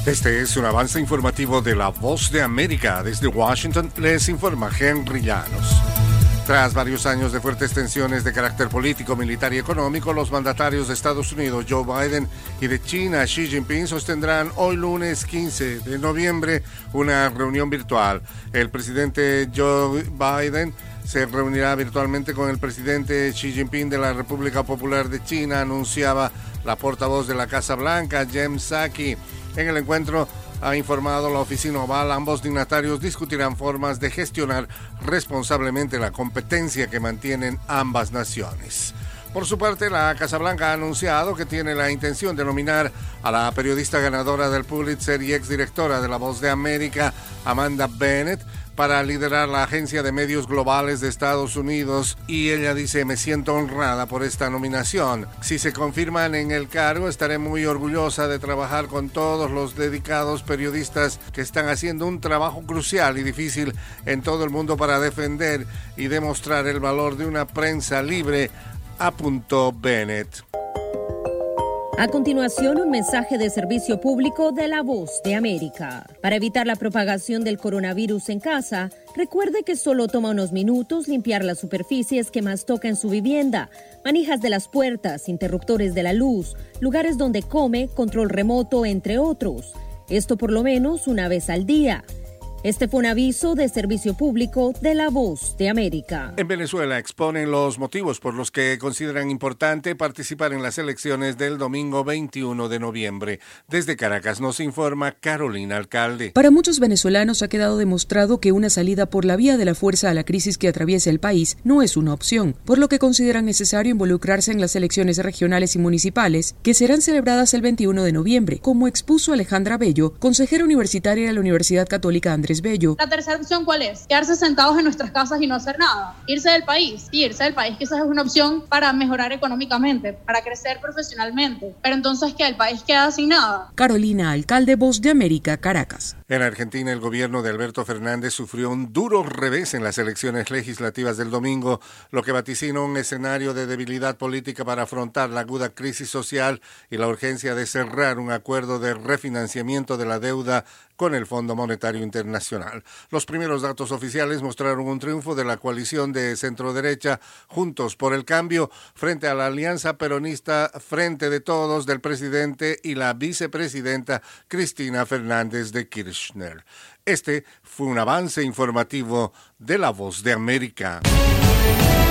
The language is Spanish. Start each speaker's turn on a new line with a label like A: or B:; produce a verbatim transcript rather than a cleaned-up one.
A: Este es un avance informativo de La Voz de América. Desde Washington les informa Henry Llanos. Tras varios años de fuertes tensiones de carácter político, militar y económico, los mandatarios de Estados Unidos, Joe Biden, y de China, Xi Jinping, sostendrán hoy lunes quince de noviembre una reunión virtual. El presidente Joe Biden se reunirá virtualmente con el presidente Xi Jinping de la República Popular de China, anunciaba la portavoz de la Casa Blanca, Jen Psaki. En el encuentro, ha informado la oficina oval, ambos dignatarios discutirán formas de gestionar responsablemente la competencia que mantienen ambas naciones. Por su parte, la Casa Blanca ha anunciado que tiene la intención de nominar a la periodista ganadora del Pulitzer y exdirectora de La Voz de América, Amanda Bennett, para liderar la agencia de medios globales de Estados Unidos, y ella dice: me siento honrada por esta nominación. Si se confirman en el cargo, estaré muy orgullosa de trabajar con todos los dedicados periodistas que están haciendo un trabajo crucial y difícil en todo el mundo para defender y demostrar el valor de una prensa libre, apuntó Bennett.
B: A continuación, un mensaje de servicio público de La Voz de América. Para evitar la propagación del coronavirus en casa, recuerde que solo toma unos minutos limpiar las superficies que más toca en su vivienda, manijas de las puertas, interruptores de la luz, lugares donde come, control remoto, entre otros. Esto por lo menos una vez al día. Este fue un aviso de servicio público de La Voz de América.
A: En Venezuela exponen los motivos por los que consideran importante participar en las elecciones del domingo veintiuno de noviembre. Desde Caracas nos informa Carolina Alcalde.
C: Para muchos venezolanos ha quedado demostrado que una salida por la vía de la fuerza a la crisis que atraviesa el país no es una opción, por lo que consideran necesario involucrarse en las elecciones regionales y municipales que serán celebradas el veintiuno de noviembre, como expuso Alejandra Bello, consejera universitaria de la Universidad Católica Andrés Bello.
D: La tercera opción, ¿cuál es? Quedarse sentados en nuestras casas y no hacer nada. Irse del país. Y irse del país quizás es una opción para mejorar económicamente, para crecer profesionalmente. Pero entonces, ¿qué? ¿El país queda sin nada?
C: Carolina Alcalde, Voz de América, Caracas.
A: En Argentina, el gobierno de Alberto Fernández sufrió un duro revés en las elecciones legislativas del domingo, lo que vaticinó un escenario de debilidad política para afrontar la aguda crisis social y la urgencia de cerrar un acuerdo de refinanciamiento de la deuda con el Fondo Monetario Internacional. Los primeros datos oficiales mostraron un triunfo de la coalición de centro-derecha Juntos por el Cambio frente a la alianza peronista Frente de Todos del presidente y la vicepresidenta Cristina Fernández de Kirchner. Este fue un avance informativo de La Voz de América.